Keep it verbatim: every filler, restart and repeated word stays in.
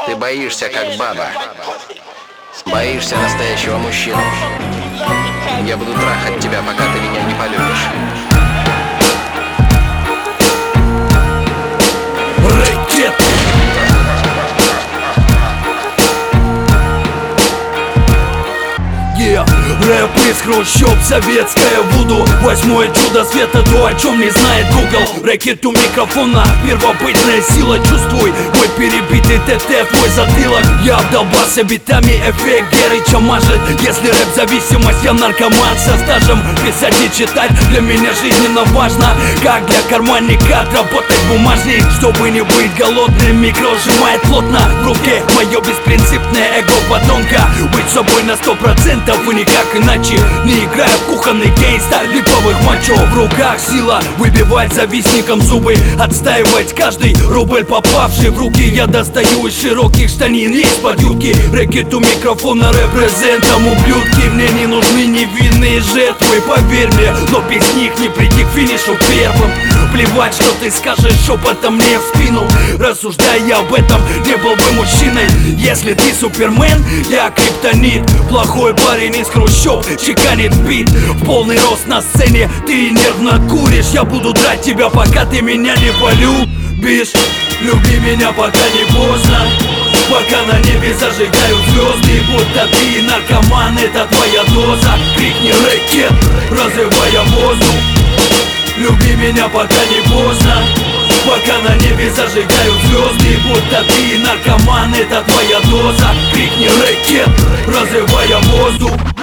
Ты боишься, как баба. Боишься настоящего мужчину. Я буду трахать тебя, пока ты меня не полюбишь. Рэкет. Yeah. Рэп из Хрущёв, советское вуду. Восьмое чудо света, то, о чем не знает Google. Рэкет у микрофона, первобытная сила. Чувствуй мой перебитый ТТ, твой затылок. Я обдолбался битами, эффект Герыча мажет. Если рэп зависимость, я наркоман со стажем. Писать и читать для меня жизненно важно. Как для карманника отработать бумажник. Чтобы не быть голодным, микро сжимает плотно в руке мое беспринципное эго подонка. Быть собой на сто процентов и никак иначе. Не играя в кухонный гейнста, липовых мачо. В руках сила выбивать завистникам зубы. Отстаивать каждый рубль, попавший в руки. Я достаю из широких штанин, есть под юбки. Рэкет у микрофона, репрезентом ублюдки. Мне не нужны невинные жертвы, поверь мне. Но без них не прийти к финишу первым. Плевать, что ты скажешь шепотом мне в спину. Рассуждая об этом, не был бы мужчиной. Если ты супермен, я криптонит. Плохой парень из Хрущёв чеканит бит в полный рост на сцене. Ты нервно куришь, я буду драть тебя, пока ты меня не полюбишь. Люби меня, пока не поздно. Пока на небе зажигают звезды, будто ты наркоман, это твоя доза. Крикни рэкет, разрывая воздух. Люби меня, пока не поздно. Пока на небе зажигают звезды, будто ты наркоман, это твоя доза. Крикни рэкет, разрывая воздух.